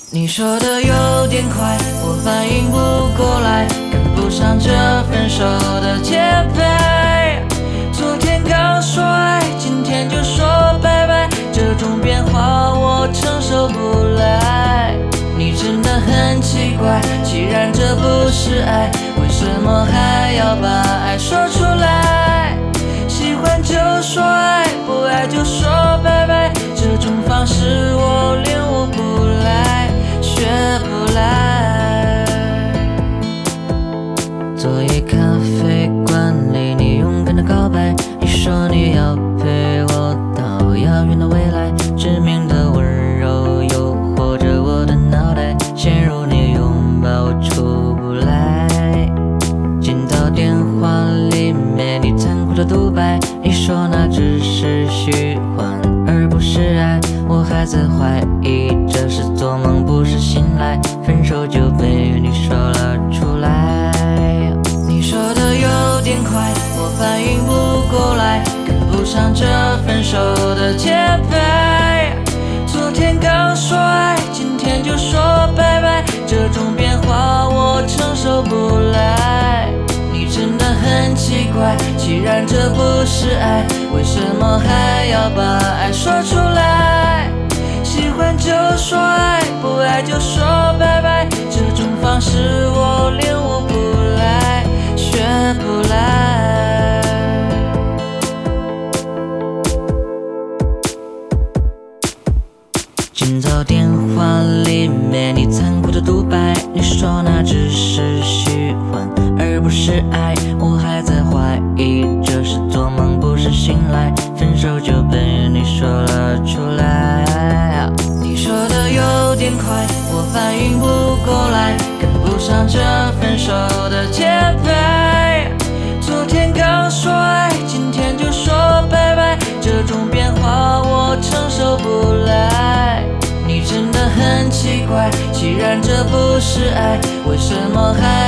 你说的有点快，我反应不过来，跟不上这分手的节拍。昨天刚说爱，今天就说拜拜，这种变化我承受不来。你真的很奇怪，既然这不是爱，为什么还要把爱说出来？喜欢就说爱，不爱就说拜拜，这种方式我领悟不来，学不来。昨夜咖啡馆里，你勇敢的告白，你说你要陪我到遥远的未来，致命的温柔诱惑着我的脑袋，陷入你拥抱出不来。接到电话里面你残酷的独白，你说那只是虚幻而不是爱，我还在怀疑这是做梦不是醒来，分手就被你说了出来。你说的有点快，我反应不过来，跟不上这分手的节拍。昨天刚说爱，今天就说拜拜，这种变化我承受不来。你真的很奇怪，既然这不是爱，为什么还要把爱说出来？喜欢就说爱，不爱就说拜拜，这种方式我领悟不来，学不来。今早电话里面你残酷的独白，你说那只是虚幻而不是爱，我还在怀疑这是做梦不是醒来，分手就被你说了出来。你说的有点快，我反应不过来，跟不上这分手的节拍。昨天刚说爱，今天就说拜拜，这种变化我承受不来。你真的很奇怪，既然这不是爱，为什么还